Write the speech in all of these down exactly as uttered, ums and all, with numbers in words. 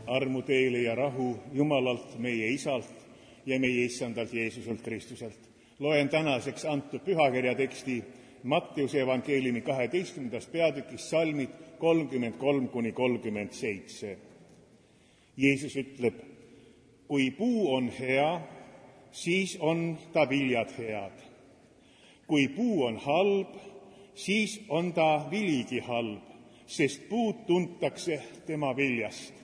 armu teile ja rahu Jumalalt, meie Isalt ja meie Issandalt Jeesuselt Kristuselt. Loen tänaseks antud pühakirja teksti Matteuse evangeeliumi kaheteistkümnendast peatükist salmid kolmkümmend kolm kuni kolmkümmend seitse. Jeesus ütleb, kui puu on hea, siis on ta viljad head. Kui puu on halb, siis on ta viligi halb, sest puud tuntakse tema viljast.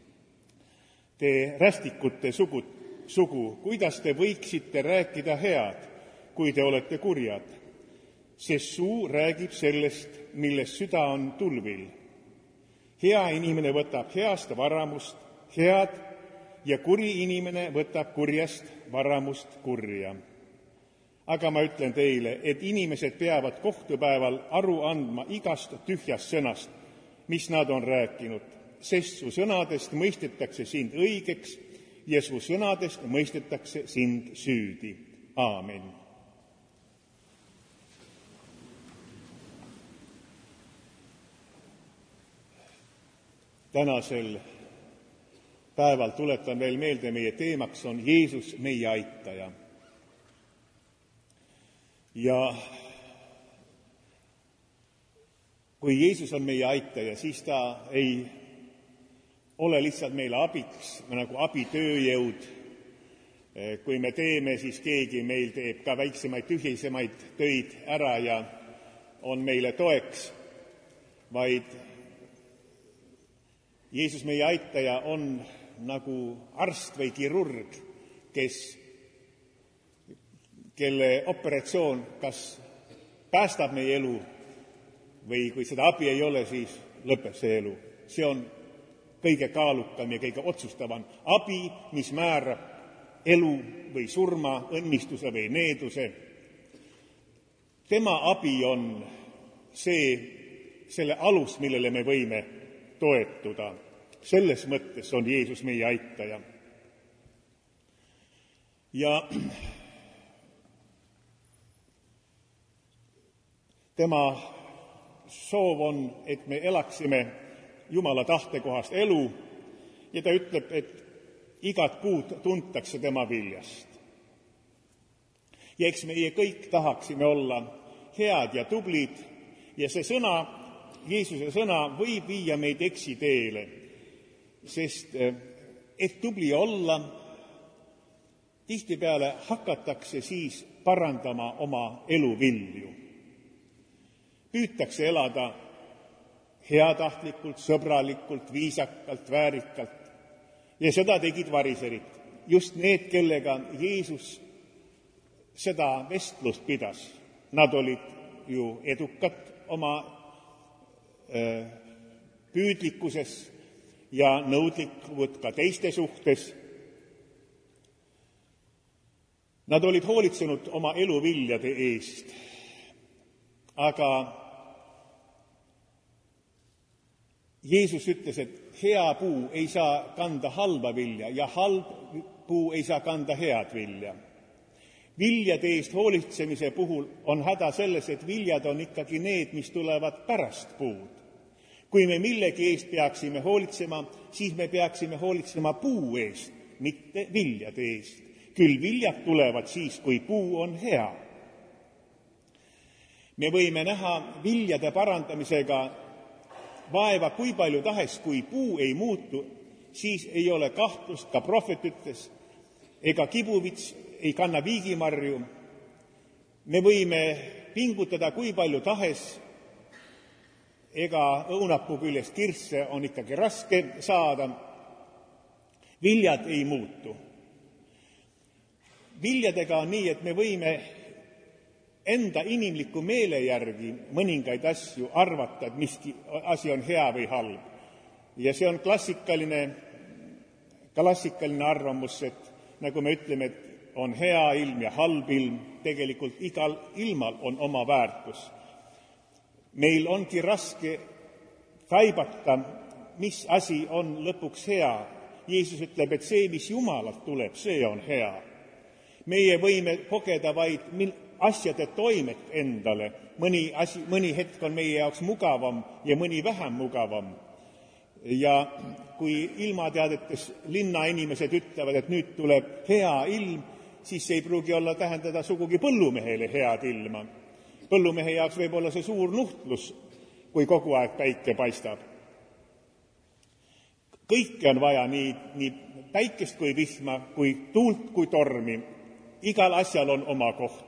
Te rästikute sugu, sugu, kuidas te võiksite rääkida head, kui te olete kurjad, sest suu räägib sellest, millest süda on tulvil. Hea inimene võtab heast varamust head ja kuri inimene võtab kurjast varamust kurja. Aga ma ütlen teile, et inimesed peavad kohtupäeval aru andma igast tühjast sõnast, mis nad on rääkinud, sest su sõnadest mõistetakse sind õigeks ja su sõnadest mõistetakse sind süüdi. Aamen. Tänasel päeval tuletan veel meelde, meie teemaks on Jeesus, meie aitaja. Ja kui Jeesus on meie aitaja, siis ta ei ole lihtsalt meile abiks, nagu abitööjõud. Kui me teeme, siis keegi meil teeb ka väiksemaid, tühisemaid töid ära ja on meile toeks, vaid Jeesus, meie aitaja, on nagu arst või kirurg, kes kelle operatsioon kas päästab meie elu või kui seda abi ei ole, siis lõpeb see elu. See on kõige kaalukam ja kõige otsustavam abi, mis määrab elu või surma, õnnistuse või needuse. Tema abi on see, selle alus, millele me võime toetuda. Selles mõttes on Jeesus meie aitaja. Ja tema soov on, et me elaksime Jumala tahtekohast elu ja ta ütleb, et igat puud tuntakse tema viljast. Ja eks meie kõik tahaksime olla head ja tublid ja see sõna, Jeesuse sõna võib viia meid eksiteele, sest et tubli olla, tihtipeale hakatakse siis parandama oma eluvilju. Püütakse elada heatahtlikult, sõbralikult, viisakalt, väärikalt. Ja seda tegid variserid, just need, kellega Jeesus seda vestlust pidas. Nad olid ju edukad oma äh, püüdlikkuses ja nõudlikud ka teiste suhtes. Nad olid hoolitsenud oma eluviljade eest, aga Jeesus ütles, et hea puu ei saa kanda halba vilja ja halb puu ei saa kanda head vilja. Viljade eest hoolitsemise puhul on häda selles, et viljad on ikkagi need, mis tulevad pärast puud. Kui me millegi eest peaksime hoolitsema, siis me peaksime hoolitsema puu eest, mitte viljade eest. Küll viljad tulevad siis, kui puu on hea. Me võime näha viljade parandamisega vaeva kui palju tahes, kui puu ei muutu, siis ei ole kahtlust, ka prohvet ütles, ega kibuvits ei kanna viigimarju. Me võime pingutada kui palju tahes, ega õunapuu küljest kirsse on ikkagi raske saada. Viljad ei muutu. Viljadega on nii, et me võime enda inimliku meele järgi mõningaid asju arvata, et miski asi on hea või halb. Ja see on klassikaline, klassikaline arvamus, et nagu me ütleme, et on hea ilm ja halb ilm, tegelikult igal ilmal on oma väärtus. Meil ongi raske taibata, mis asi on lõpuks hea. Jeesus ütleb, et see, mis Jumalalt tuleb, see on hea. Meie võime kogeda vaid asjade toimet endale. Mõni, asi, mõni hetk on meie jaoks mugavam ja mõni vähem mugavam. Ja kui ilmateadetes linnainimesed ütlevad, et nüüd tuleb hea ilm, siis see ei pruugi olla tähendada sugugi põllumehele head ilma. Põllumehe jaoks võib olla see suur nuhtlus, kui kogu aeg päike paistab. Kõike on vaja, nii, nii päikest kui vihma, kui tuult kui tormi. Igal asjal on oma koht.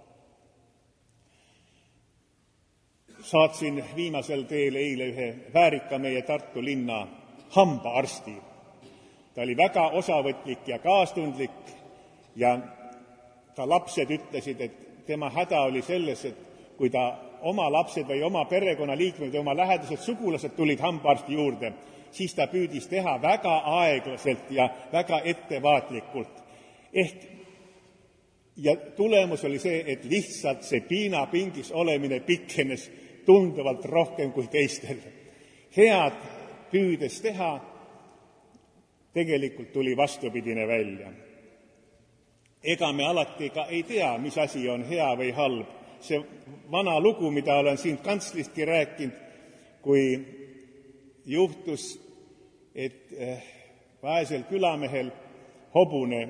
Saatsin viimasel teel eile ühe väärika meie Tartu linna hambaarsti. Ta oli väga osavõtlik ja kaastundlik ja ka lapsed ütlesid, et tema häda oli selles, et kui ta oma lapsed või oma perekonnaliikmed või oma lähedased sugulased tulid hambaarsti juurde, siis ta püüdis teha väga aeglaselt ja väga ettevaatlikult. Ehk ja tulemus oli see, et lihtsalt see piinapingis olemine pikenes tunduvalt rohkem kui teistel. Head püüdes teha, tegelikult tuli vastupidine välja. Ega me alati ka ei tea, mis asi on hea või halb. See vana lugu, mida olen siin kantslistki rääkinud, kui juhtus, et vaesel külamehel hobune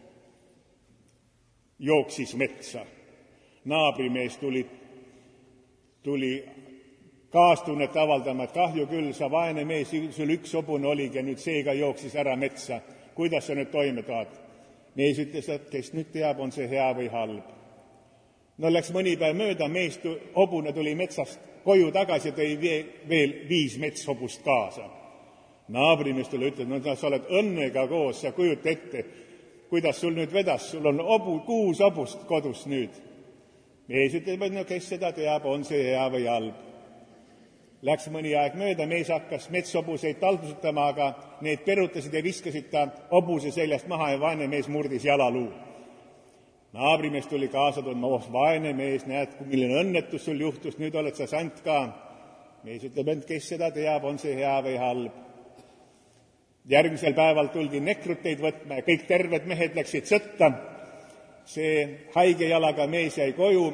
jooksis metsa. Naabrimees tuli, tuli kaastunnet avaldama, et kahju küll, sa vaene mees, sul üks hobune oligi ja nüüd seega jooksis ära metsa. Kuidas sa nüüd toime taad? Mees ütles, et kes nüüd teab, on see hea või halb. No läks mõni päev mööda, mees tu, hobune tuli metsast koju tagasi ja tõi veel viis metshobust kaasa. Naabrimees tuli ütleb, no sa oled õnnega koos, sa kujuta ette, kuidas sul nüüd vedas, sul on obu, kuus hobust kodus nüüd. Mees ütleb, et no kes seda teab, on see hea või halb. Läks mõni aeg mööda, mees hakkas metshobuseid taldusutama, aga need perutasid ja viskasid ta hobuse seljast maha ja vaene mees murdis jalaluu. Naabrimees tuli kaasa tundma, oh vaene mees, näed, milline õnnetus sul juhtus, nüüd oled sa sant ka. Mees ütleb, et kes seda teab, on see hea või halb. Järgmisel päeval tuldi nekruteid võtma ja kõik terved mehed läksid sõtta. See haige jalaga mees jäi koju.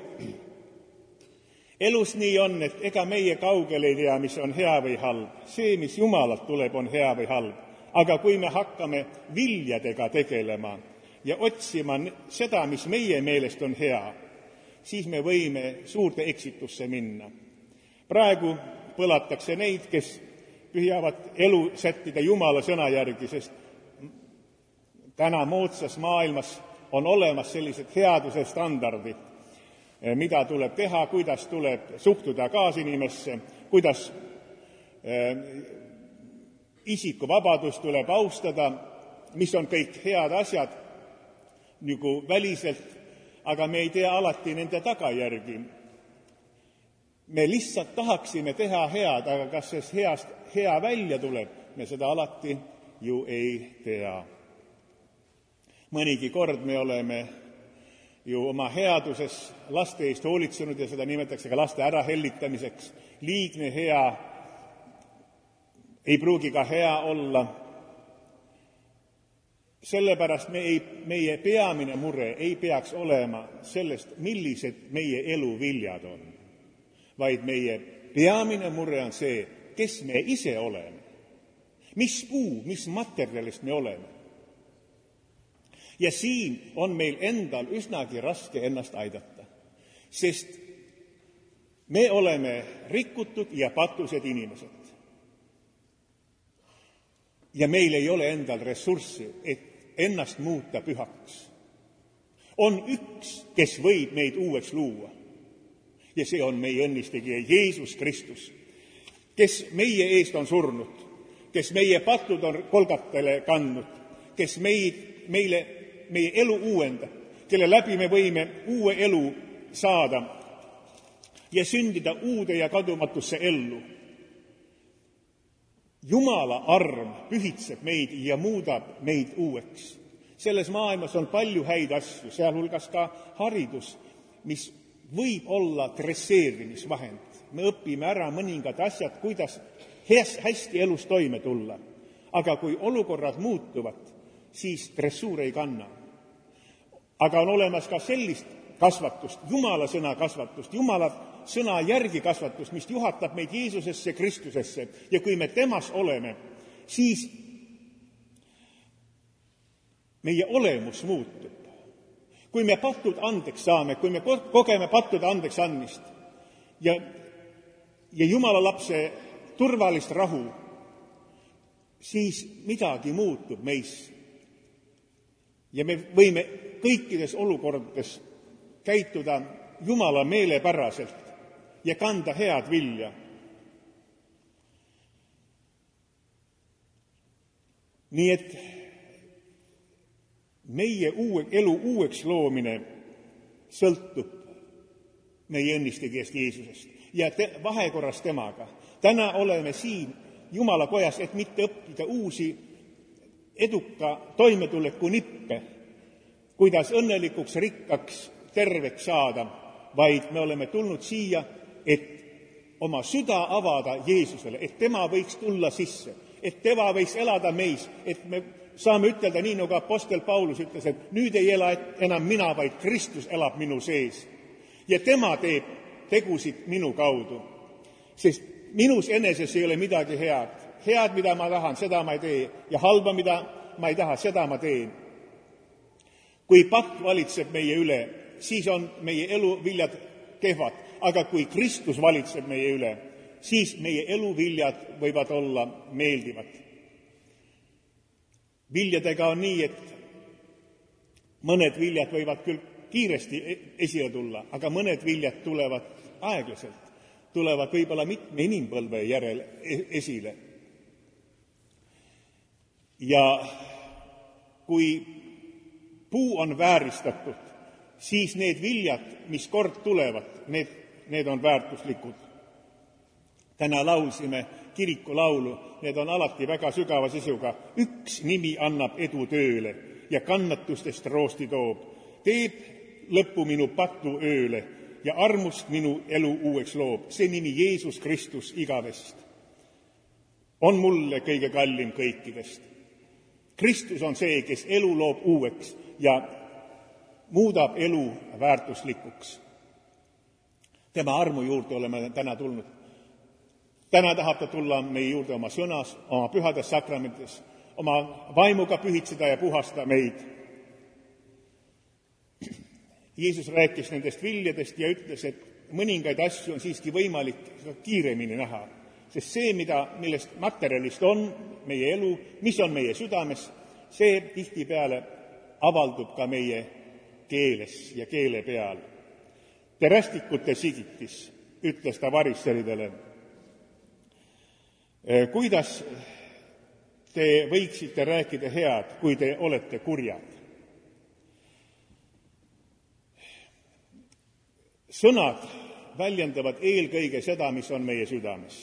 Elus nii on, et ega meie kaugel ei tea, mis on hea või halb. See, mis Jumalalt tuleb, on hea või halb. Aga kui me hakkame viljadega tegelema ja otsima seda, mis meie meelest on hea, siis me võime suurde eksitusse minna. Praegu põlatakse neid, kes püüavad elu sättida Jumala sõna järgi, sest täna moodsas maailmas on olemas sellised headuse standardid, mida tuleb teha, kuidas tuleb suhtuda kaasinimesse, kuidas äh, isikuvabadust tuleb austada, mis on kõik head asjad nagu väliselt, aga me ei tea alati nende tagajärgi. Me lihtsalt tahaksime teha head, aga kas see heast hea välja tuleb, me seda alati ju ei tea. Mõnigi kord me oleme ju oma headuses laste eest hoolitsenud ja seda nimetatakse ka laste ärahellitamiseks. Liigne hea ei pruugi ka hea olla. Sellepärast me ei, meie peamine mure ei peaks olema sellest, millised meie elu viljad on, vaid meie peamine mure on see, kes me ise oleme, mis puu, mis materjalist me oleme. Ja siin on meil endal üsnagi raske ennast aidata, sest me oleme rikutud ja patused inimesed. Ja meil ei ole endal ressurssi, et ennast muuta pühaks. On üks, kes võib meid uueks luua. Ja see on meie õnnistegija Jeesus Kristus, kes meie eest on surnud, kes meie patud on kolgatele kandnud, kes meid, meile, meie elu uuendab, kelle läbi me võime uue elu saada ja sündida uude ja kadumatusse ellu. Jumala arm pühitseb meid ja muudab meid uueks. Selles maailmas on palju häid asju, sealhulgas ka haridus, mis võib olla dresseerimisvahend. Me õpime ära mõningad asjad, kuidas hästi elus toime tulla. Aga kui olukorrad muutuvad, siis dressuur ei kanna. Aga on olemas ka sellist kasvatust, Jumala sõna kasvatust, Jumala sõna järgi kasvatust, mis juhatab meid Jeesusesse, Kristusesse. Ja kui me temas oleme, siis meie olemus muutub. Kui me patud andeks saame, kui me kogeme pattude andeks andmist ja, ja Jumala lapse turvalist rahu, siis midagi muutub meis. Ja me võime kõikides olukordades käituda Jumala meelepäraselt ja kanda head vilja. Nii et meie uue, elu uueks loomine sõltub meie õnnistegijast Jeesusest ja te, vahekorras temaga. Täna oleme siin Jumala kojas, et mitte õppida uusi eduka toimetuleku nippe, kuidas õnnelikuks, rikkaks, terveks saada, vaid me oleme tulnud siia, et oma süda avada Jeesusele, et tema võiks tulla sisse, et tema võiks elada meis, et me saame ütelda nii, nagu apostel Paulus ütles, et nüüd ei ela enam mina, vaid Kristus elab minu sees. Ja tema teeb tegusid minu kaudu, sest minus eneses ei ole midagi head. Head, mida ma tahan, seda ma ei tee, ja halba, mida ma ei taha, seda ma teen. Kui patt valitseb meie üle, siis on meie eluviljad kehvad, aga kui Kristus valitseb meie üle, siis meie eluviljad võivad olla meeldivad. Viljadega on nii, et mõned viljad võivad küll kiiresti esile tulla, aga mõned viljad tulevad aeglaselt, tulevad võib-olla mitme inimpõlve järel esile. Ja kui puu on vääristatud, siis need viljad, mis kord tulevad, need, need on väärtuslikud. Täna laulsime kirikulaulu, need on alati väga sügava sisuga. Üks nimi annab edu tööle ja kannatustest roosti toob. Teeb lõppu minu patu ööle ja armust minu elu uueks loob. See nimi Jeesus Kristus igavest on mulle kõige kallim kõikidest. Kristus on see, kes elu loob uueks ja muudab elu väärtuslikuks. Tema armu juurde oleme täna tulnud. Täna tahab ta tulla meie juurde oma sõnas, oma pühades sakramentides, oma vaimuga pühitseda ja puhasta meid. Jeesus rääkis nendest viljadest ja ütles, et mõningaid asju on siiski võimalik kiiremini näha, sest see, mida, millest materjalist on meie elu, mis on meie südames, see tihtipeale avaldub ka meie keeles ja keele peal. Terästikute sigitis, ütles ta varisseridele. Kuidas te võiksite rääkida head, kui te olete kurjad? Sõnad väljendavad eelkõige seda, mis on meie südames.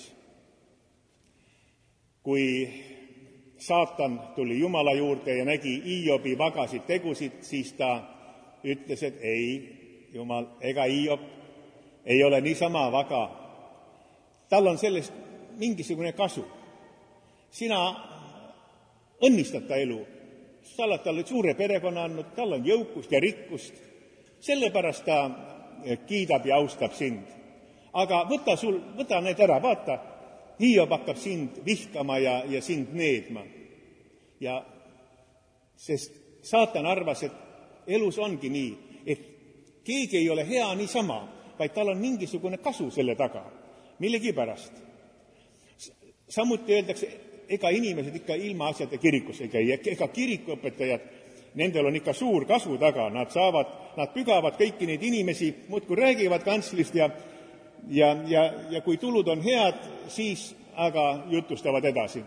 Kui saatan tuli Jumala juurde ja nägi Iobi vagasid tegusid, siis ta ütles, et ei, Jumal, ega Iob ei ole niisama vaga. Tal on sellest mingisugune kasu. Sina õnnistad ta elu. Sa oled talle suure perekonna andnud, tal on jõukust ja rikkust. Sellepärast ta kiidab ja austab sind. Aga võta, sul, võta need ära, vaata, Hiob hakkab sind vihkama ja, ja sind needma. Ja sest saatan arvas, et elus ongi nii, et keegi ei ole hea niisama, vaid tal on mingisugune kasu selle taga, millegi pärast. Samuti öeldakse, ega inimesed ikka ilma asjade kirikusse ei käi, ega kirikuõpetajad, nendel on ikka suur kasu taga, nad saavad, nad pügavad kõiki neid inimesi, muudkui räägivad kantslist ja, ja, ja, ja kui tulud on head, siis aga jutustavad edasi.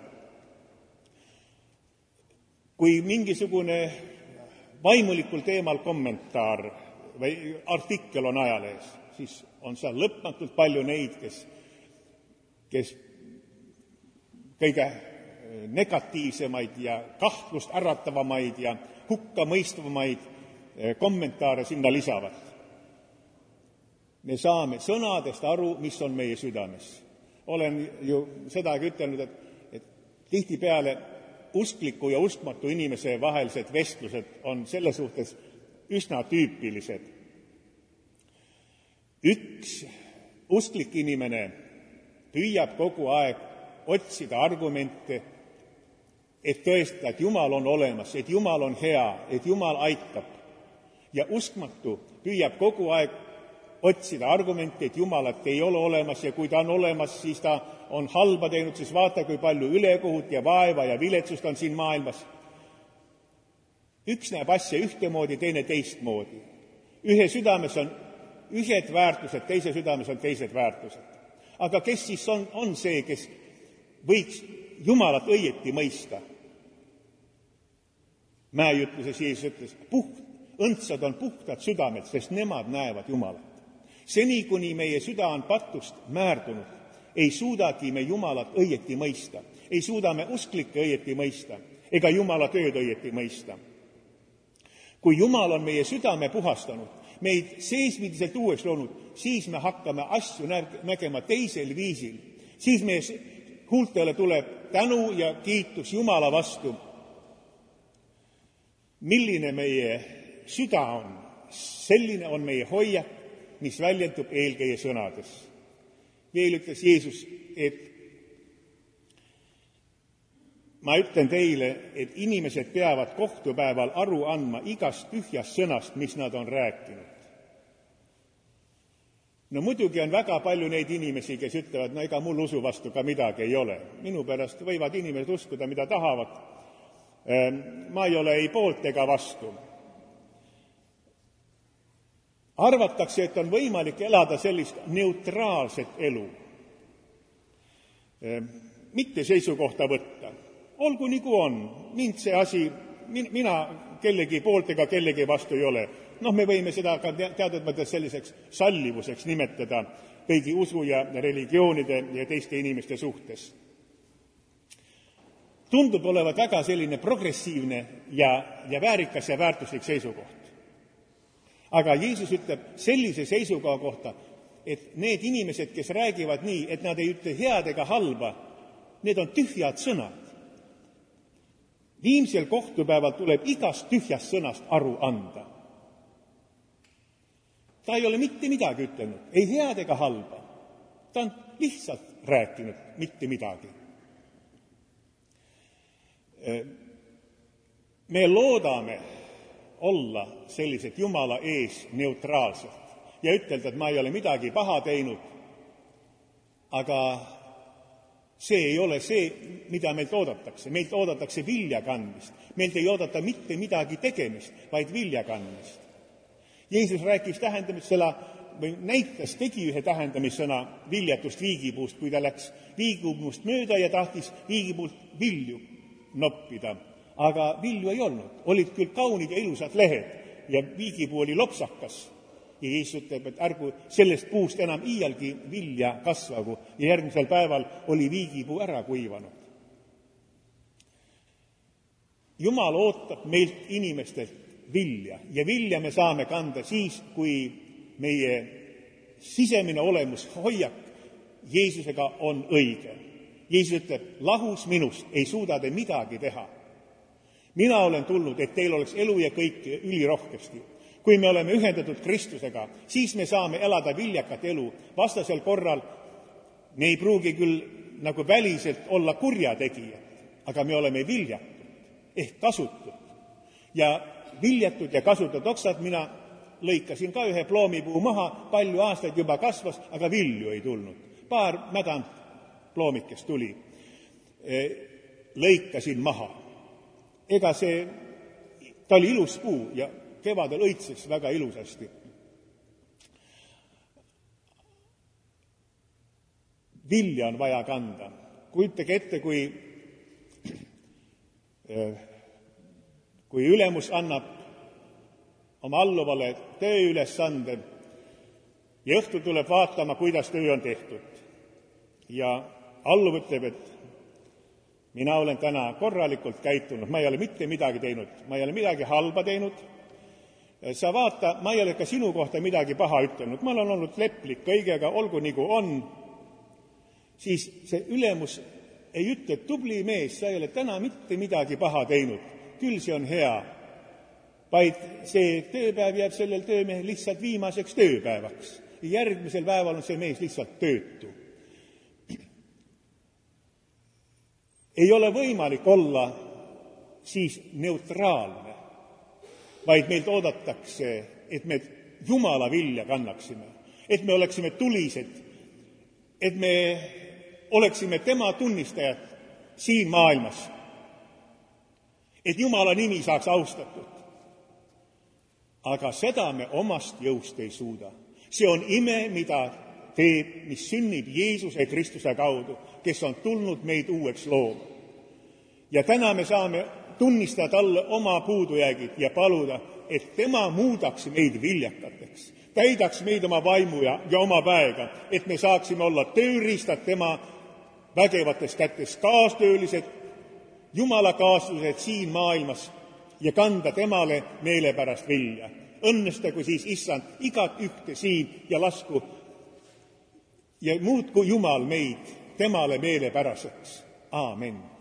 Kui mingisugune vaimulikul teemal kommentaar või artikkel on ajalehes, siis on seal lõpmatult palju neid, kes, kes kõige negatiivsemaid ja kahtlust äratavamaid ja hukkamõistvamaid kommentaare sinna lisavad. Me saame sõnadest aru, mis on meie südames. Olen ju sedagi ütelnud, et, et tihtipeale uskliku ja uskmatu inimese vahelised vestlused on selle suhtes üsna tüüpilised. Üks usklik inimene püüab kogu aeg otsida argumente et tõestada, et Jumal on olemas, et Jumal on hea, et Jumal aitab. Ja uskmatu püüab kogu aeg otsida argumenti, et Jumalat ei ole olemas ja kui ta on olemas, siis ta on halba teinud, siis vaata, kui palju ülekohut ja vaeva ja viletsust on siin maailmas. Üks näeb asja ühtemoodi, teine teistmoodi. Ühe südames on ühed väärtused, teise südames on teised väärtused. Aga kes siis on, on see, kes võiks Jumalat õieti mõista? Mäeütluses Jeesus ütles, puht, õndsad on puhtad südamed, sest nemad näevad Jumalat. Seni, kuni meie süda on patust määrdunud, ei suudagi me Jumalat õieti mõista. Ei suuda me usklikke õieti mõista, ega Jumala tööd õieti mõista. Kui Jumal on meie südame puhastanud, meid seesmidiselt uueks loonud, siis me hakkame asju nägema teisel viisil. Siis meie huultele tuleb tänu ja kiitus Jumala vastu. Milline meie süda on, selline on meie hoiak, mis väljendub eelkäija sõnades. Veel ütles Jeesus, et ma ütlen teile, et inimesed peavad kohtupäeval aru andma igast tühjast sõnast, mis nad on rääkinud. No muidugi on väga palju neid inimesi, kes ütlevad, no ega mul usu vastu ka midagi ei ole. Minu pärast võivad inimesed uskuda, mida tahavad. Ma ei ole ei poolt ega vastu. Arvatakse, et on võimalik elada sellist neutraalset elu. Mitte seisukohta võtta. Olgu nagu on. Mind see asi, mina kellegi poolt ega kellegi vastu ei ole. Noh, me võime seda ka teatud mõttes selliseks sallivuseks nimetada kõigi usu ja religioonide ja teiste inimeste suhtes. Tundub olevat väga selline progressiivne ja, ja väärikas ja väärtuslik seisukoht. Aga Jeesus ütleb sellise seisukoha kohta, et need inimesed, kes räägivad nii, et nad ei ütle head ega halba, need on tühjad sõnad. Viimsel kohtupäeval tuleb igast tühjast sõnast aru anda. Ta ei ole mitte midagi ütelnud, ei head ega halba. Ta on lihtsalt rääkinud mitte midagi. Me loodame olla sellised Jumala ees neutraalselt ja ütelda, et ma ei ole midagi paha teinud, aga see ei ole see, mida meilt oodatakse. Meilt oodatakse vilja kandmist. Meilt ei oodata mitte midagi tegemist, vaid vilja kandmist. Jeesus rääkis tähendamissõna või näitas, tegi ühe tähendamissõna viljatust viigipuust, kui ta läks viigipuust mööda ja tahtis viigipuult vilju noppida. Aga vilju ei olnud. Olid küll kaunid ja ilusad lehed ja viigipuu oli lopsakas. Ja Jeesus ütleb, et ärgu sellest puust enam iialgi vilja kasvagu. Ja järgmisel päeval oli viigipuu ära kuivanud. Jumal ootab meilt inimestelt vilja. Ja vilja me saame kanda siis, kui meie sisemine olemus, hoiak Jeesusega on õige. Jeesus ütleb, lahus minust ei suuda te midagi teha. Mina olen tulnud, et teil oleks elu ja kõik ülirohkesti. Kui me oleme ühendatud Kristusega, siis me saame elada viljakat elu. Vastasel korral me ei pruugi küll nagu väliselt olla kurjategijad, aga me oleme viljatud ehk kasutud. Ja viljatud ja kasutatud oksad mina lõikasin ka ühe ploomipuu maha, palju aastaid juba kasvas, aga vilju ei tulnud. Paar mädant ploomikest tuli. Lõikasin maha. Ega see, ta oli ilus puu ja kevadel õitses väga ilusasti. Vilja on vaja kanda. Kujutage ette, kui, kui ülemus annab oma alluvale tööülesande ja õhtul tuleb vaatama, kuidas töö on tehtud. Ja alluv ütleb, et mina olen täna korralikult käitunud, ma ei ole mitte midagi teinud, ma ei ole midagi halba teinud. Sa vaata, ma ei ole ka sinu kohta midagi paha ütelnud, ma olen olnud leplik kõigega, olgu nagu on. Siis see ülemus ei ütle, et tubli mees, sa ei ole täna mitte midagi paha teinud, küll see on hea. Vaid see tööpäev jääb sellel töömehel lihtsalt viimaseks tööpäevaks. Järgmisel päeval on see mees lihtsalt töötu. Ei ole võimalik olla siis neutraalne, vaid meilt oodatakse, et me Jumala vilja kannaksime, et me oleksime tulised, et me oleksime tema tunnistajad siin maailmas, et Jumala nimi saaks austatud. Aga seda me omast jõust ei suuda. See on ime, mida teeb, mis sünnib Jeesuse Kristuse kaudu, kes on tulnud meid uueks looma. Ja täna me saame tunnistada talle oma puudujäägid ja paluda, et tema muudaks meid viljakateks, täidaks meid oma vaimu ja, ja oma väega, et me saaksime olla tööriistad tema vägevates kätes, kaastöölised, Jumala kaaslused siin maailmas ja kanda temale meelepärast vilja. Õnnestagu siis, issand, igat ühte siin ja lasku ja muutku Jumal meid temale meelepäraseks. Aamen.